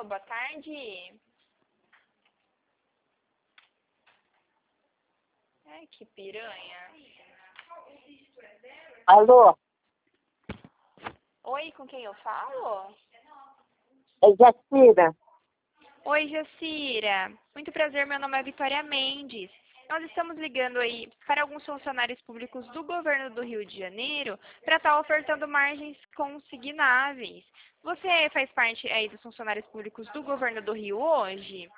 boa tarde. Ai, que piranha. Alô, Oi, com quem eu falo? é Jacira. Oi, Jacira. Muito prazer, meu nome é Vitória Mendes. Nós estamos ligando aí para alguns funcionários públicos do governo do Rio de Janeiro para estar ofertando margens consignáveis. Você faz parte aí dos funcionários públicos do governo do Rio hoje?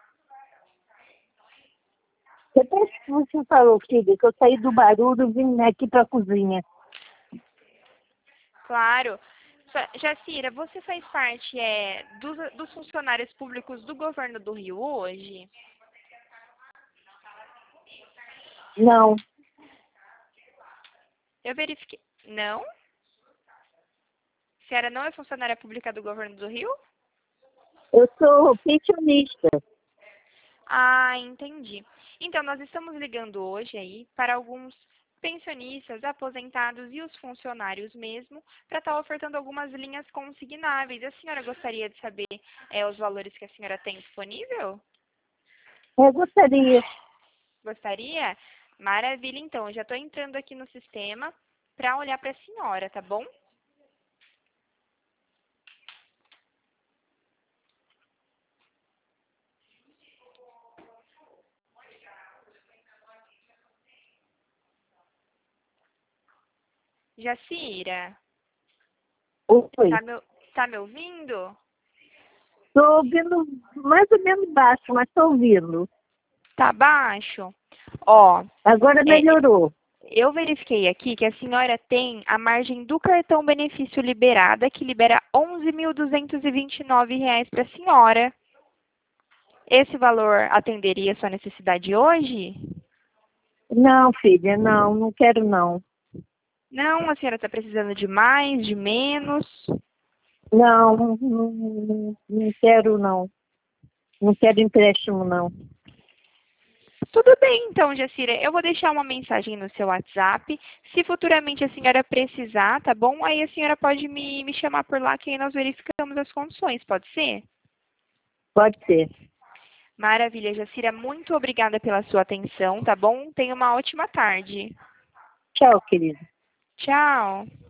Depois que você falou, filha, que eu saí do barulho e vim aqui para a cozinha. Claro. Jacira, você faz parte dos funcionários públicos do governo do Rio hoje? Não, Eu verifiquei. Não? A senhora não é funcionária pública do governo do Rio? eu sou pensionista. Ah, entendi. Então, nós estamos ligando hoje aí para alguns pensionistas, aposentados e os funcionários mesmo, para estar ofertando algumas linhas consignáveis. A senhora gostaria de saber os valores que a senhora tem disponível? Eu gostaria. Gostaria? Maravilha, então. Eu já estou entrando aqui no sistema para olhar para a senhora, tá bom? Jacira, Oi. tá me ouvindo? Estou ouvindo mais ou menos baixo, mas estou ouvindo. Tá baixo? Ó, Agora é, melhorou. eu verifiquei aqui que a senhora tem a margem do cartão benefício liberada, que libera R$ 11.229 para a senhora. Esse valor atenderia a sua necessidade hoje? Não, filha, não quero não. Não, a senhora está precisando de mais, de menos? Não quero não. Não quero empréstimo não. Tudo bem, então, Jacira. Eu vou deixar uma mensagem no seu WhatsApp. Se futuramente a senhora precisar, tá bom? Aí a senhora pode me chamar por lá que aí nós verificamos as condições, pode ser? Pode ser. Maravilha, Jacira. Muito obrigada pela sua atenção, tá bom? Tenha uma ótima tarde. Tchau, querida. Tchau.